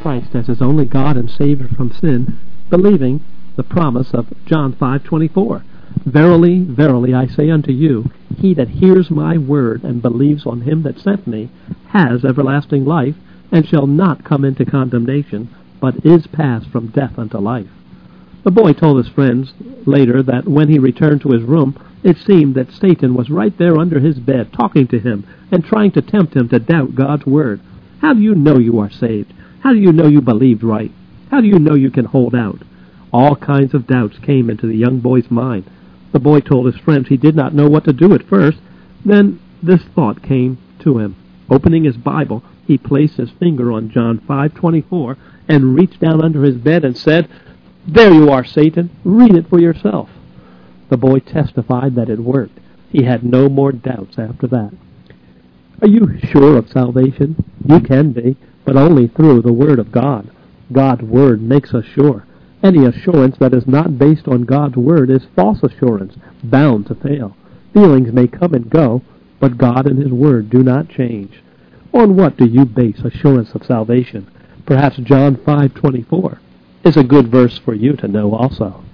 Christ as his only God and Savior from sin, believing the promise of John 5:24. Verily, verily, I say unto you, he that hears my word and believes on him that sent me has everlasting life, and shall not come into condemnation, but is passed from death unto life. The boy told his friends later that when he returned to his room, it seemed that Satan was right there under his bed, talking to him and trying to tempt him to doubt God's word. How do you know you are saved? How do you know you believed right? How do you know you can hold out? All kinds of doubts came into the young boy's mind. The boy told his friends he did not know what to do at first. Then this thought came to him. Opening his Bible, he placed his finger on John 5:24 and reached down under his bed and said, "There you are, Satan. Read it for yourself." The boy testified that it worked. He had no more doubts after that. Are you sure of salvation? You can be, but only through the Word of God. God's Word makes us sure. Any assurance that is not based on God's Word is false assurance, bound to fail. Feelings may come and go, but God and His Word do not change. On what do you base assurance of salvation? Perhaps John 5:24 is a good verse for you to know also.